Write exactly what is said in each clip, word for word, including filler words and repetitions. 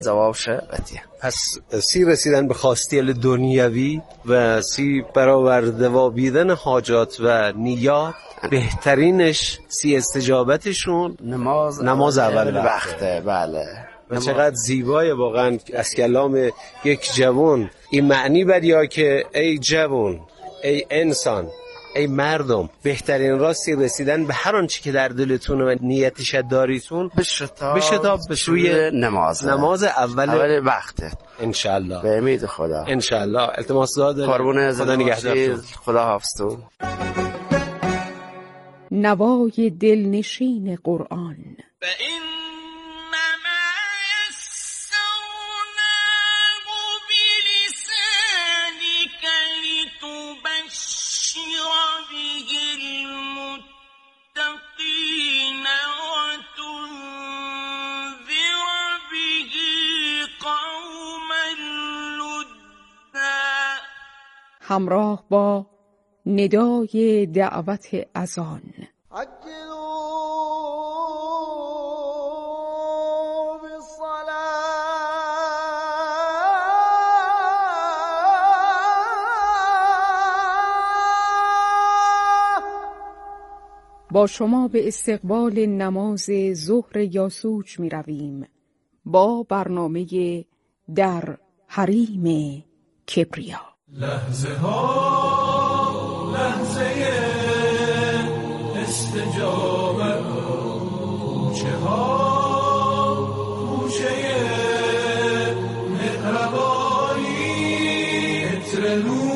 جوابش قطعیه. پس سی رسیدن به خواستیل دنیوی و سی برآورده و بیدن حاجات و نیات، بهترینش سی استجابتشون نماز نماز اول وقته. وقته. بله. و چقدر زیبای واقعا از کلام یک جوان این معنی بریا که ای جوان، ای انسان، ای مردم، بهترین راستی رسیدن به هر آنچه که در دلتون و نیتش داریتون بشتاب بشتاب به سوی نماز نماز اول, اول وقته انشالله. به امید خدا انشالله. التماس دعا داریم. خدا نگهدارتون. خدا حافظتون. نوای دلنشین قرآن. همراه با ندای دعوت اذان. با شما به استقبال نماز ظهر یاسوج می رویم با برنامه در حریم کبریا. لحظه ها لحظه استجابت، کوچه ها کوچه مهربانی، عطر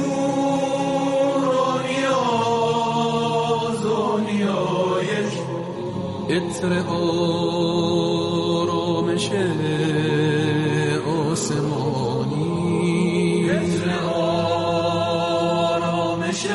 نورانیاز و نیایش، عطر آرامش آسمانی، عطر آرامش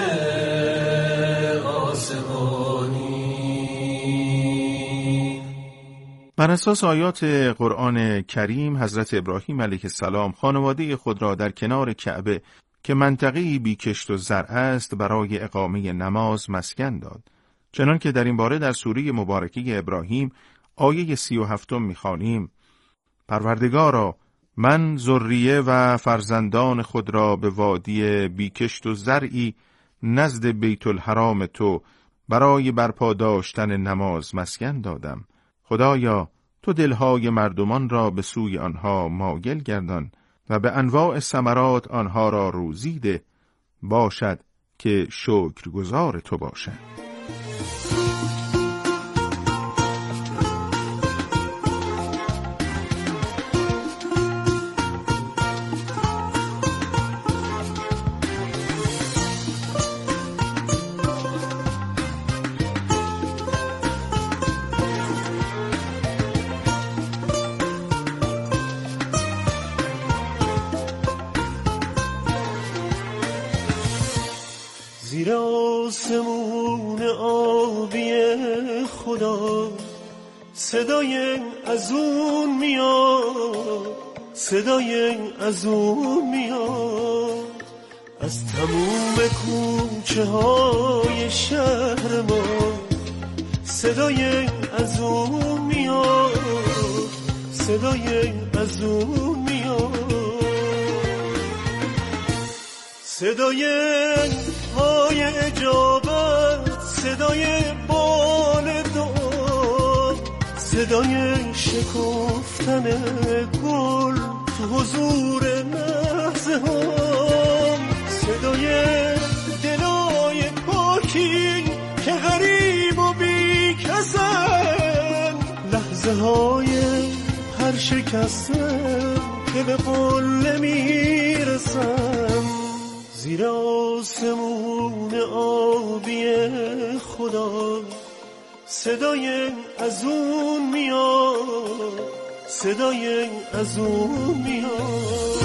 آسمانی. بر اساس آیات قرآن کریم، حضرت ابراهیم علیه السلام خانواده خود را در کنار کعبه که منطقه‌ای بی کشت و زرع است برای اقامه نماز مسکن داد. چنان که در این باره در سوره مبارکه ابراهیم آیه سی و هفتم می‌خوانیم: پروردگارا، من ذریه و فرزندان خود را به وادی بیکشت و زرعی نزد بیت الحرام تو برای برپا داشتن نماز مسکن دادم. خدایا، تو دلهای مردمان را به سوی آنها مایل گردان و به انواع ثمرات آنها را روزی ده، باشد که شکرگزار تو باشد. زیر آسمون آبی خدا صدای از اون میاد، صدای از اون میاد، از تموم کوچه های شهر ما صدای از اون میاد، صدای از اون میاد، صدای های اجابت، صدای بال دعا، صدای شکفتن گل تو حضور لحظه ها، صدای دلای پاکی که غریب و بی کسن، لحظه های هر شکستن که به قله میرسن. زیر آسمون آبی خدا صدای از اون میاد، صدای از اون میاد.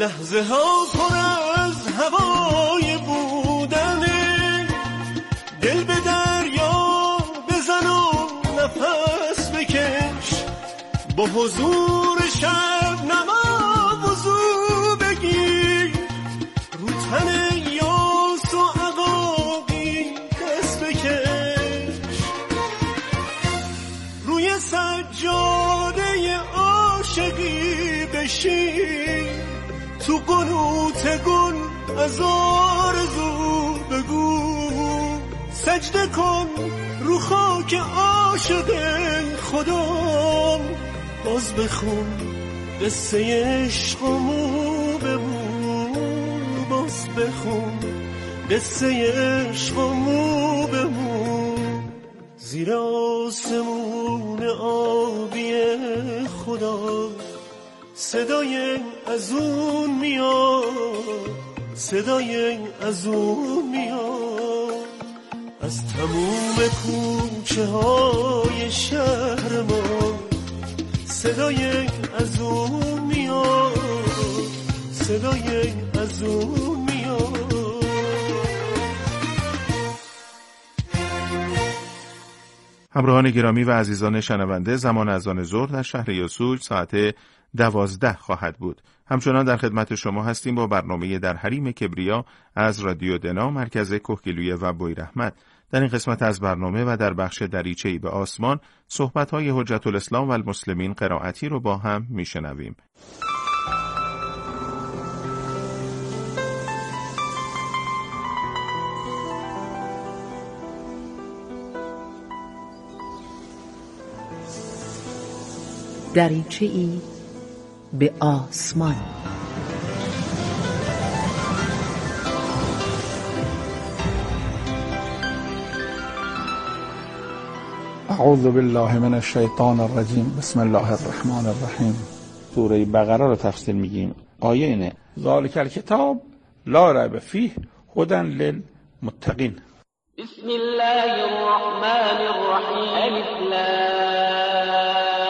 لحظه ها پر از هوای بودنه، دل به دریا بزن و نفس بکش، با حضور شب نما وضو بگیر، رو تن یاس و عقاقی دست بکش، روی سجاده عاشقی بشین، تو قنوت گل از آرزو بگو، سجده کن رو خاک عاشق خدا، باز بخون قصه عشقمو بگو، باز بخون قصه عشقمو بگو، زیر آسمون آبی خدا صدای از اون میاد، صدای از اون میاد، از تموم کوچه های شهر ما صدای از اون میاد، صدای از اون میاد. همراهان گرامی و عزیزان شنونده، زمان اذان ظهر در شهر یاسوج ساعت دوازده خواهد بود. همچنان در خدمت شما هستیم با برنامه در حریم کبریا از رادیو دنا مرکز کهگیلویه و بویراحمد. در این قسمت از برنامه و در بخش دریچه‌ای به آسمان صحبت‌های حجت الاسلام و المسلمین قرائتی رو با هم میشنویم. دریچه‌ای به آسمان. اعوذ بالله من الشیطان الرجیم. بسم الله الرحمن الرحیم. سوره بقره رو تفسیر میگیم. آیه اینه: ذالک الکتاب لا ریب فیه هدی للمتقین. بسم الله الرحمن الرحیم. الف لام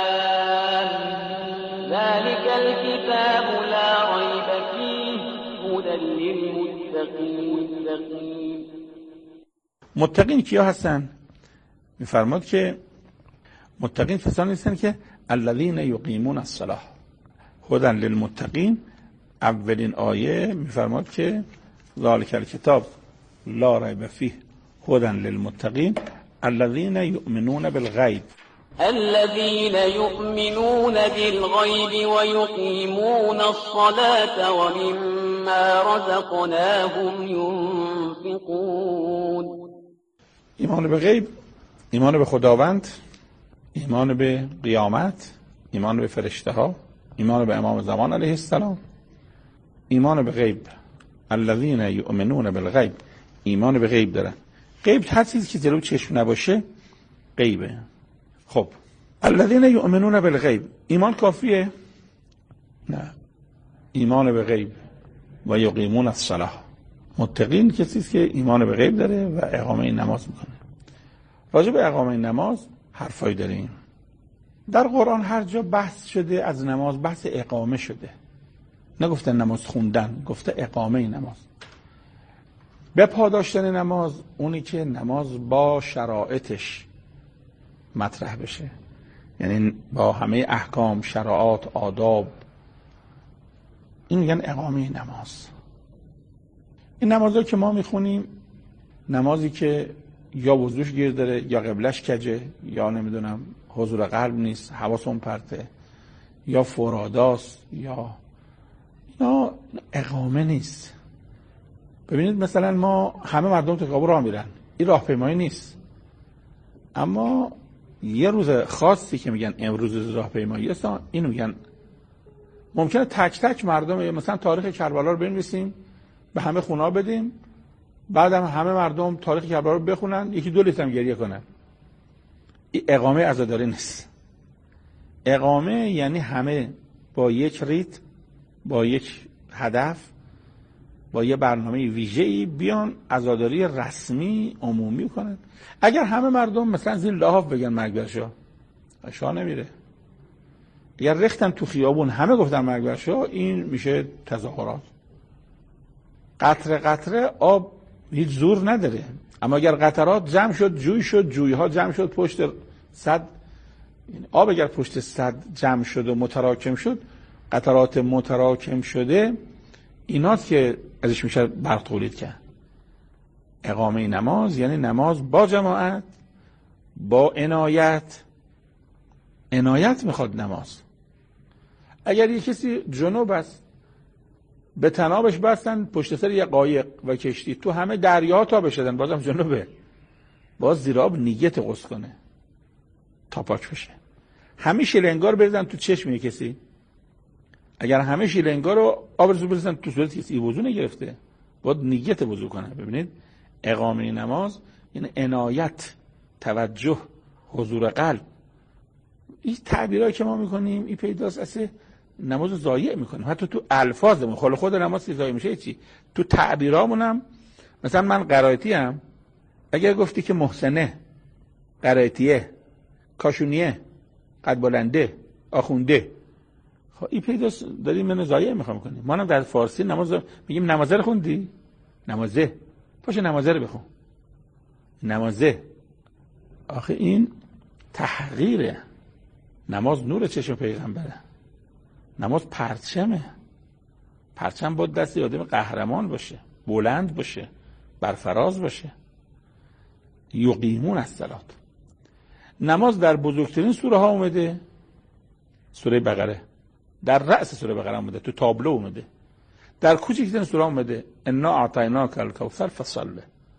ذالک الکتاب لا ریب فیه هدی للمتقین. متقین کیا هستن؟ میفرماد که متقین کسانی هستند که الذین یقیمون الصلاة. هدی للمتقین، اولین آیه میفرماد که ذالک الکتاب لا ریب فیه هدی للمتقین الذین یؤمنون بالغیب. الذين يؤمنون بالغيب ويقيمون الصلاة ومما رزقناهم ينفقون. ایمان به غیب، ایمان به خداوند، ایمان به قیامت، ایمان به فرشته ها، ایمان به امام زمان علیه السلام، ایمان به غیب. الذین یؤمنون بالغیب، ایمان به غیب دارن. غیب هر چیزی که جلو چشم نباشه غیبه. خب الذین یؤمنون بالغیب، ایمان کافیه؟ نه، ایمان به غیب و یقیمون الصلاة. متقین کسی که ایمان به غیب داره و اقامه نماز میکنه. راجع به اقامه نماز حرفایی داریم. در قرآن هر جا بحث شده از نماز بحث اقامه شده، نگفته نماز خوندن، گفته اقامه نماز. به پا داشتن نماز اونی که نماز با شرایطش مطرح بشه، یعنی با همه احکام، شرایط، آداب، این میگن اقامه نماز. این نمازها که ما میخونیم، نمازی که یا وضوش گیر داره، یا قبلش کجه، یا نمیدونم حضور قلب نیست، حواس اون پرته، یا فراداست، یا اینا اقامه نیست. ببینید مثلا ما همه مردم تو خیابون راه میرن، این راهپیمایی نیست، اما یه روز خاصی که میگن امروز راهپیمایی است، اینو میگن. ممکنه تک تک مردم مثلا تاریخ کربلا رو بنویسیم، به همه خونا بدیم، بعدم همه مردم تاریخ کربلا رو بخونن، یکی دو لیتر هم گریه کنن. این اقامه عزاداری نیست. اقامه یعنی همه با یک ریتم، با یک هدف، با یه برنامه ویژه‌ای بیان عزاداری رسمی عمومی کنن. اگر همه مردم مثلا زیر لحاف بگن مرگ بر شاه، شاه نمیره. اگر ریختن تو خیابون همه گفتن مرگ بر شاه، این میشه تظاهرات. قطره قطره آب هیچ زور نداره، اما اگر قطرات جمع شد، جوی شد، جویها جمع شد پشت صد، آب اگر پشت صد جمع شد و متراکم شد، قطرات متراکم شده ایناست که ازش میشه برق تولید کرد. اقامه نماز یعنی نماز با جماعت، با عنایت. عنایت میخواد نماز. اگر یک کسی جنوب است، به تنابش بستن پشت سر یه قایق و کشتی، تو همه دریا تا بشدن بازم جنوبه، باز زیر آب نیت غسل کنه تا پاک بشه. همه شیلنگار بریزن تو چشم یک کسی، اگر همه شیلنگار رو آب رو بریزن تو صورت کسی، وضو نگرفته، باید نیت وضو کنه. ببینید اقامه نماز یعنی عنایت، توجه، حضور قلب. این تعبیرایی که ما میکنیم این پیداست اصلا نماز رو ضایع میکنیم. حتی تو الفاظمون خود خود نماز که ضایع میشه چی؟ تو تعبیرامونم. مثلا من قرائتی ام، اگر گفتی که محسنه، قرائتیه، کاشونیه، قد بلنده، آخونده، خب این پیداست داریم منو ضایع میخوام کنیم. ما هم در فارسی نماز میگیم نمازه رو خوندی؟ نمازه. باشه نمازه رو بخون. نمازه. آخه این تحقیره. نماز نور چشم پیغمبره. نماز پرچمه. پرچم باید دست آدم قهرمان باشه، بلند باشه، برفراز باشه. یقیمون الصلاة. نماز در بزرگترین سوره ها اومده، سوره بقره، در رأس سوره بقره اومده، تو تابلو اومده. در کوچکترین سوره اومده انا اعطیناک الکوثر فصل.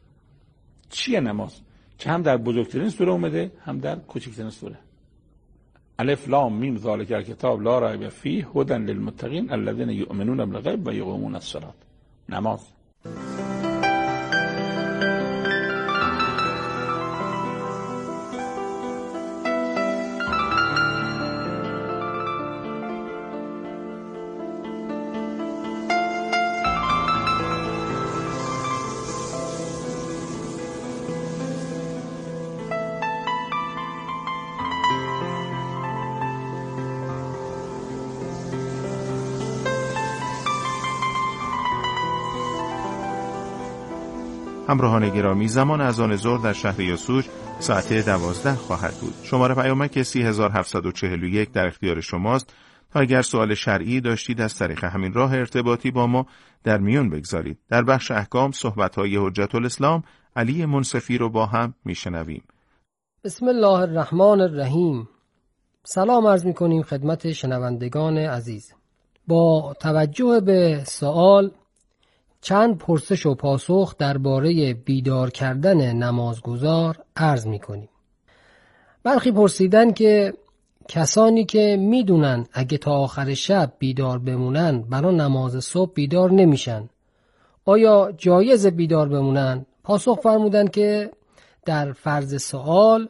چیه نماز؟ که هم در بزرگترین سوره اومده هم در کوچکترین سوره. الف لام میم ذالک الکتاب لا ریب فیه هدی للمتقین الذین یؤمنون بالغیب و یقیمون الصلاة. نماز. همراهان گرامی، زمان اذان ظهر در شهر یاسوج ساعت دوازده خواهد بود. شماره پیامک سی هزار هفتصد و چهل و یک در اختیار شماست تا اگر سوال شرعی داشتید از طریق همین راه ارتباطی با ما در میون بگذارید. در بخش احکام صحبت‌های حجت الاسلام علی منصفی رو با هم میشنویم. بسم الله الرحمن الرحیم. سلام عرض می‌کنیم خدمت شنوندگان عزیز. با توجه به سوال چند پرسش و پاسخ درباره بیدار کردن نمازگزار عرض می‌کنیم. برخی پرسیدن که کسانی که میدونن اگه تا آخر شب بیدار بمونن برای نماز صبح بیدار نمیشن، آیا جایز بیدار بمونن؟ پاسخ فرمودن که در فرض سوال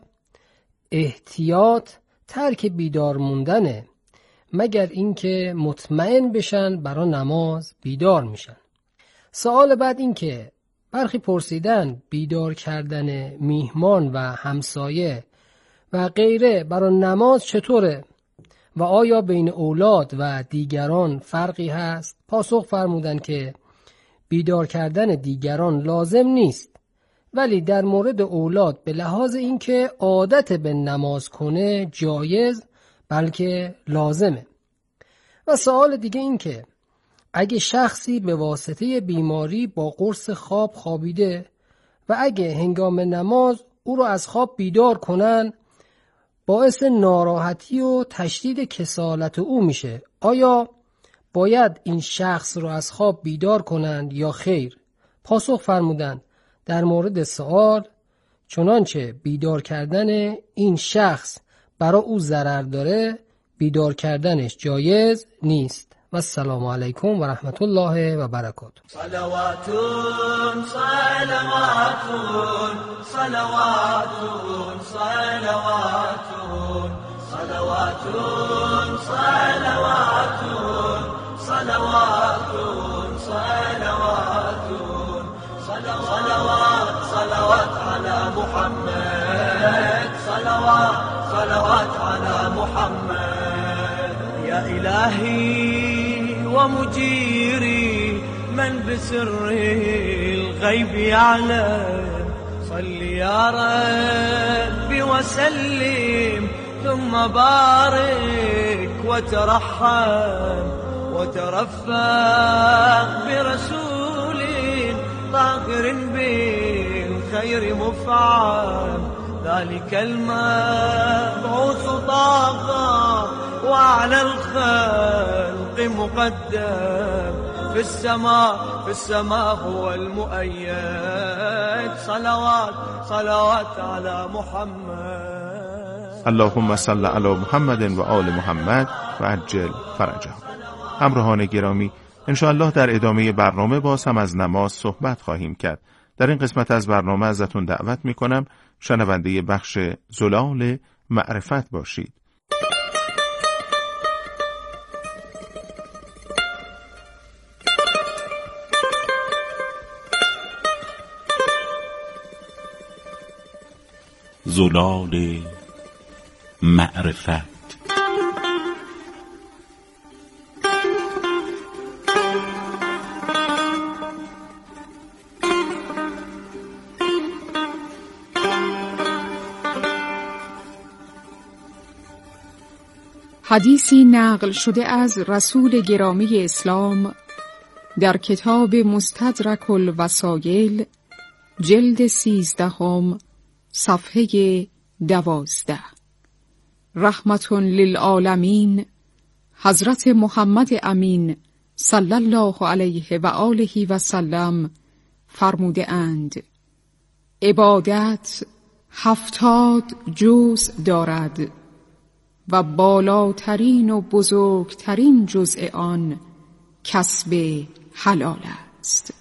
احتیاط ترک بیدار موندنه، مگر اینکه مطمئن بشن برای نماز بیدار میشن. سوال بعد این که برخی پرسیدن بیدار کردن میهمان و همسایه و غیره برای نماز چطوره و آیا بین اولاد و دیگران فرقی هست؟ پاسخ فرمودن که بیدار کردن دیگران لازم نیست، ولی در مورد اولاد به لحاظ اینکه عادت به نماز کنه جایز بلکه لازمه. و سوال دیگه این که اگه شخصی به واسطه بیماری با قرص خواب خوابیده و اگه هنگام نماز او رو از خواب بیدار کنن باعث ناراحتی و تشدید کسالت او میشه، آیا باید این شخص رو از خواب بیدار کنند یا خیر؟ پاسخ فرمودند در مورد سوال چنانچه بیدار کردن این شخص برای او ضرر داره بیدار کردنش جایز نیست. و السلام علیکم و رحمت الله و برکاته. صلوات صلوات صلوات صلوات صلوات صلوات صلوات صلوات صلوات على محمد صلوات صلوات على محمد. إلهي ومجيري من بسر الغيب يعلم صل يا ربي وسلم ثم بارك وترحم وترفق برسول طاهر بالخير مفعم ذلك المبعوث طاغى وعلى الخلق مقدم في السماء في السماء هو المؤيد صلوات صلوات على محمد اللهم صل علی محمد و آل محمد و عجل فرجه. همراهان گرامی، انشاءالله در ادامه برنامه باز هم از نماز صحبت خواهیم کرد. در این قسمت از برنامه ازتون دعوت میکنم شنونده بخش زلال معرفت باشید. زلال معرفت. حدیثی نقل شده از رسول گرامی اسلام در کتاب مستدرک الوسایل جلد سیزدهم صفحه دوازده. رحمت للعالمین حضرت محمد امین صلی الله علیه و آله و سلم فرموده اند: عبادت هفتاد جزء دارد و بالاترین و بزرگترین جزء آن کسب حلال است.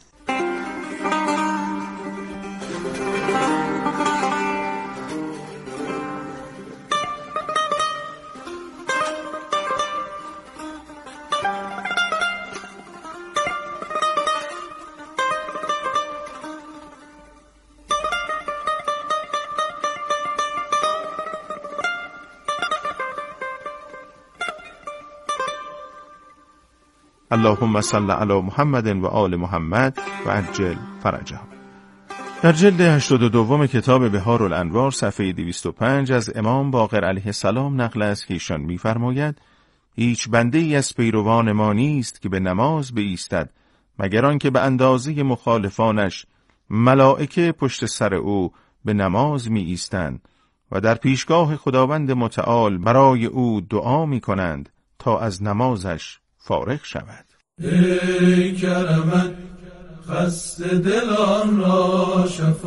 اللهم صل علی محمد و آل محمد و عجل فرجه. در جلد هشتاد و دو کتاب بهار الانوار صفحه دویست و پنج از امام باقر علیه السلام نقل است که ایشان می‌فرماید: هیچ بنده ای از پیروان ما نیست که به نماز بایستد مگر آنکه به اندازه مخالفانش ملائکه پشت سر او به نماز می ایستند و در پیشگاه خداوند متعال برای او دعا می کنند تا از نمازش فارغ شود. ای کرمت خسته دلان را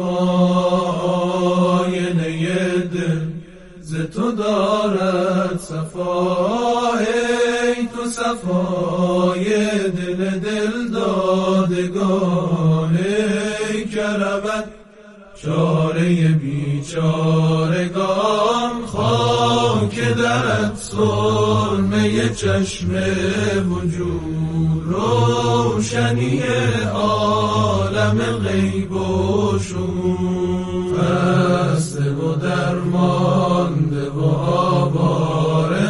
شفای دل ز تو دارد صفا. ای تو صفای دل دل دادگان. ای کرمت چاره بیچارگان. خاک درت سرمه چشم وجود روشنی عالم غیب و شهود. خسته و درمانده و آواره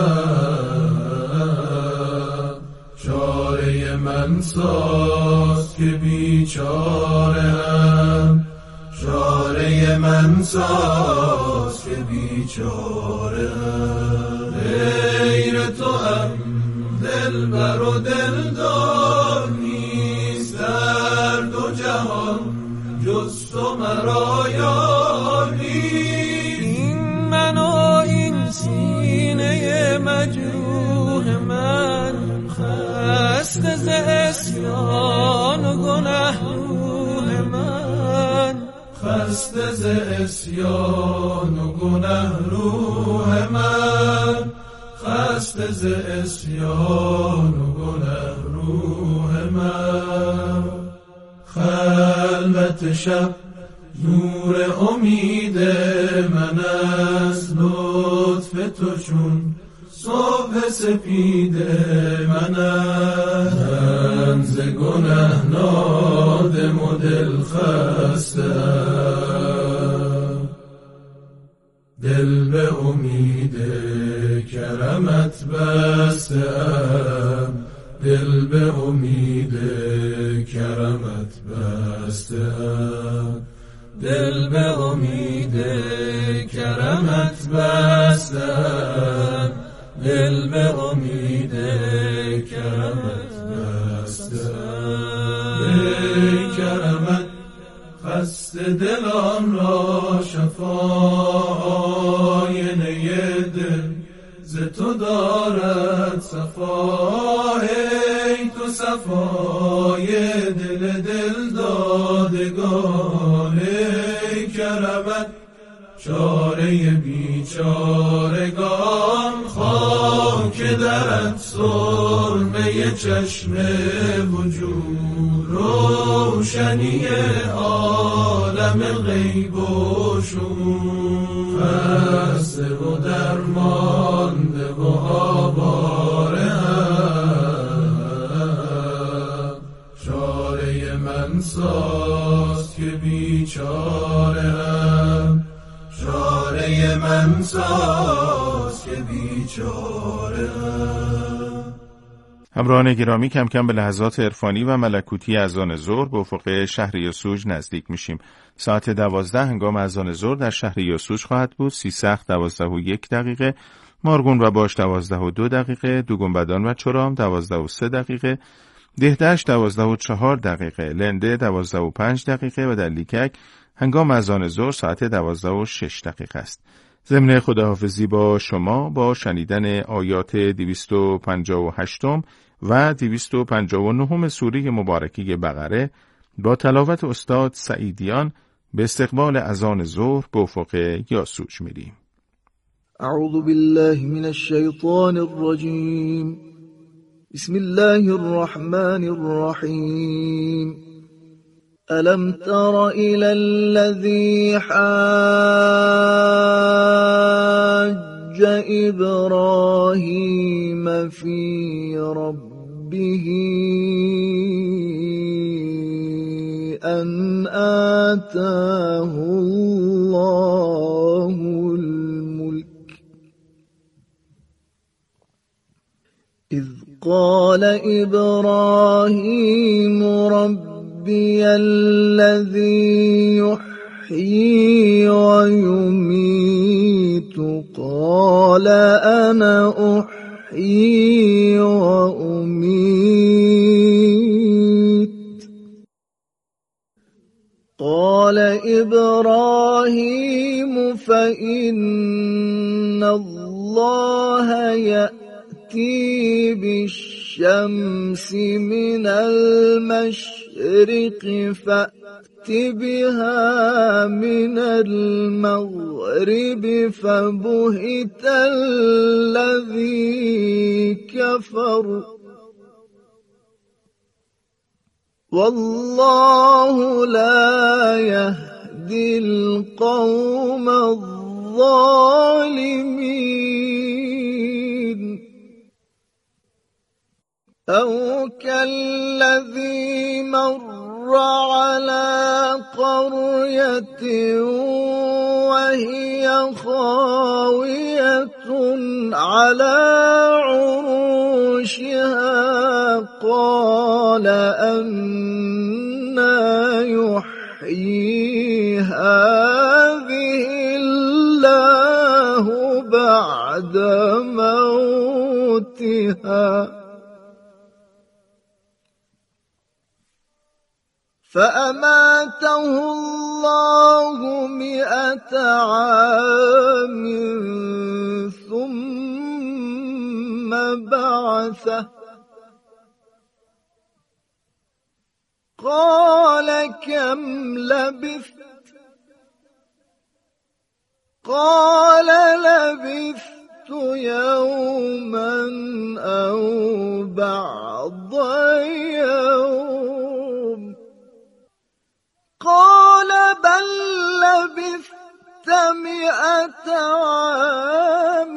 هم چاره من ساز که بیچاره هم. چاره من ساز که بیچاره هم. غیر تو هم دل بر و دلدار نیست در دو جهان جز تو مرا یاری. این من و این سینه مجروح من خسته ز عصیان و گنه روح من. خسته ز عصیان و گنه روح من. خسته ز عصیان و گنه روح من. خلوت شب نور امید من است. لطف تو چون صبح سپید من است. من ز گنه نادم و دل خسته‌ام. دل به امید کرمت بسته امید کرمت بسته‌ام، دل به امید کرمت بسته‌ام، دل به امید کرمت بسته‌ام. ای کرمت خسته دلان را شفا، آینه دل ز تو دارد صفا. ای تو صفای دل دل دادگان، ای کرمت چاره بیچارگان. خاک درت سرمه چشم وجود، روشنی عالم غیب و شهود. خسته و درمانده و آواره ام، چاره من ساز که بیچاره ام، چاره من ساز که بیچاره ام. همراهان گرامی، کم کم به لحظات عرفانی و ملکوتی اذان ظهر به افق شهر یسوع نزدیک میشیم. ساعت دوازده هنگام اذان ظهر در شهر یسوع خواهد بود. سیسخ دوازده و یک دقیقه، مارگون و باش دوازده و دو دقیقه، دوگنبدان و چرام دوازده و سه دقیقه، دهدشت دوازده و چهار دقیقه، لنده دوازده و پنج دقیقه و در لیکک هنگام اذان ظهر ساعت دوازده و شش دقیقه است. ضمن خداحافظی با شما با شنیدن آیات دویست و پنجاه و هشت و دویست و پنجاه و نه سوره مبارکه بقره با تلاوت استاد سعیدیان به استقبال اذان ظهر به افق یاسوج میریم. اعوذ بالله من الشیطان الرجیم. بسم الله الرحمن الرحیم. ألم تر إلى الذي حاج إبراهيم في ربه أن آتاه الله الملك إذ قال إبراهيم رب ربي الذي يحيي ويميت قال أنا أحيي وأميت قال إبراهيم فإن الله يأتي بالشمس من المشرق فأت بها من المغرب فبهت الذي كفر والله لا يهدي القوم الظالمين أو كالذي مر على قرية وهي خاوية على عروشها قال أنى يحيي هذه الله بعد موتها فأماته الله مئة عام ثم بعثه قال كم لبثت قال لبثت يوما أو بعض يوم قال بل لبثت مئة عام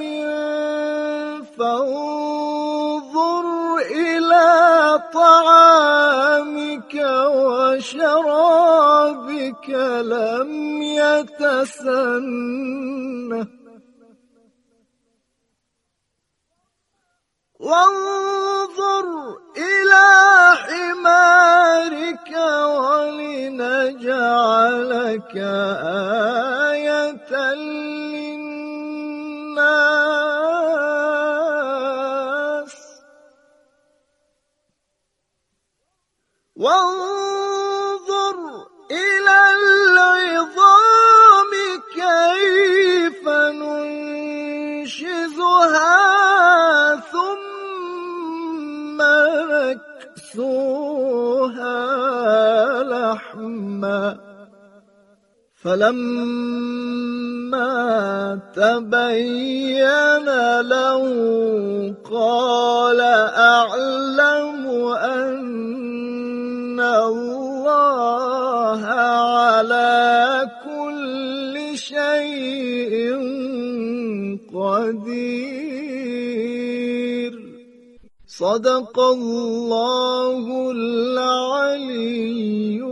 فانظر إلى طعامك وشرابك لم يتسنه وانظر إلى حمارك ولنجعلك آية للناس وانظر إلى العظام كيف ننشزها ثم نكسوها لحما فلما تبين له قال أعلم أن الله على كل شيء قدير. صدق الله العلی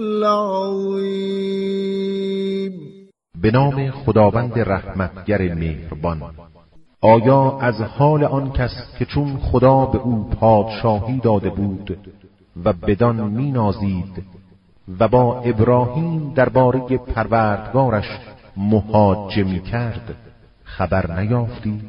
العظیم. به نام خداوند رحمتگر مهربان. آیا از حال آن کس که چون خدا به او پادشاهی داده بود و بدان می نازید و با ابراهیم درباره پروردگارش محاجه می کرد خبر نیافتی؟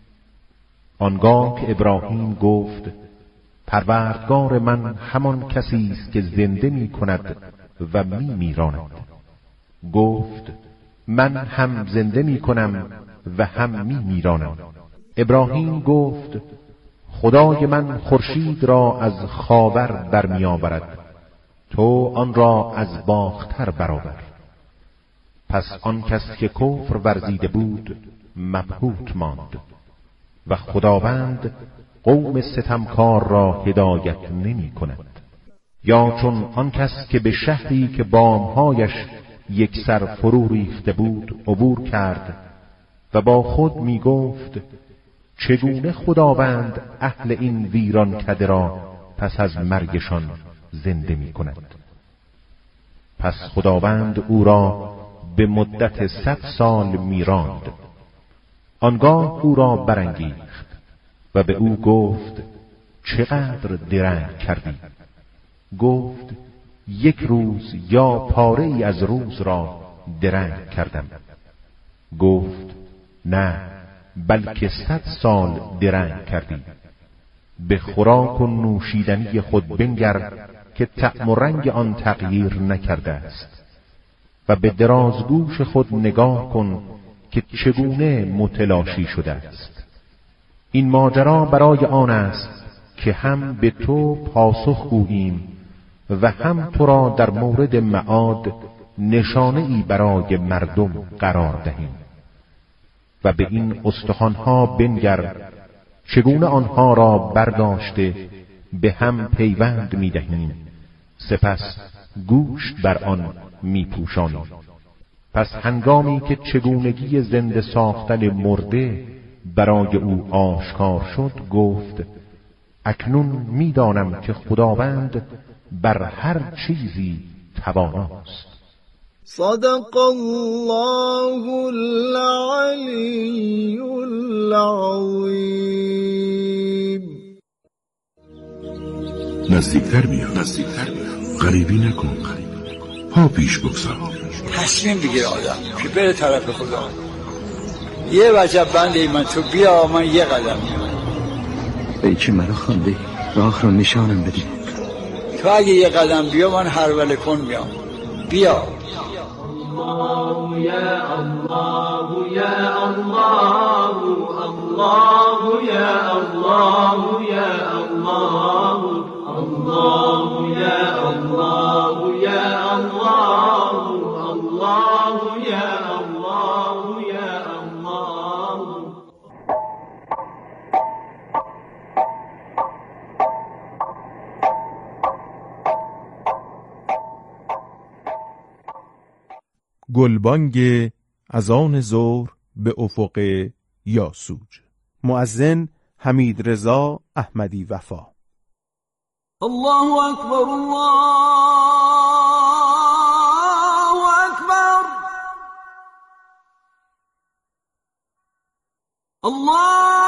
آنگاه که ابراهیم گفت پروردگار من همان کسی است که زنده می کند و می میراند، گفت من هم زنده می کنم و هم می میرانم. ابراهیم گفت خدای من خورشید را از خاور برمی آورد، تو آن را از باختر برآور. پس آن کس که کفر ورزیده بود مبهوت ماند و خداوند قوم ستمکار را هدایت نمی کند. یا چون آن کس که به شهری که بامهایش یک سر فرو ریخته بود عبور کرد و با خود می گفت چگونه خداوند اهل این ویران کده را پس از مرگشان زنده می کند. پس خداوند او را به مدت صد سال میراند. آنگاه او را برانگیخت و به او گفت چقدر درنگ کردی؟ گفت یک روز یا پاره ای از روز را درنگ کردم. گفت نه، بلکه صد سال درنگ کردی. به خوراک و نوشیدنی خود بنگر که طعم و رنگ آن تغییر نکرده است و به درازگوش خود نگاه کن که چگونه متلاشی شده است. این ماجرا برای آن است که هم به تو پاسخ گوییم و هم تو را در مورد معاد نشانه‌ای برای مردم قرار دهیم و به این استخوان‌ها بنگر چگونه آنها را برداشته به هم پیوند می‌دهیم، سپس گوشت بر آن می‌پوشانیم. پس هنگامی که چگونگی زنده ساختن مرده برای او آشکار شد گفت اکنون می‌دانم که خداوند بر هر چیزی تواناست. صدق الله العلی العظیم. نزدیکتر بیا، نزدیکتر بیا، غریبی نکن، پا پیش بگذار. تصمیم بگیر آدم که بره طرف خدا. یه وجب بنده من، تو بیا من یه قدم میام. ای که مرا خوانده راه رو نشانم بدی. تو اگه یه قدم بیا من هر وله کن میام. بیا. الله یا الله یا الله الله یا الله یا الله الله یا الله یا الله الله یا الله یا الله. گلبانگ اذان ظهر به افق یاسوج. مؤذن حمید رضا احمدی وفا. الله اکبر الله اکبر الله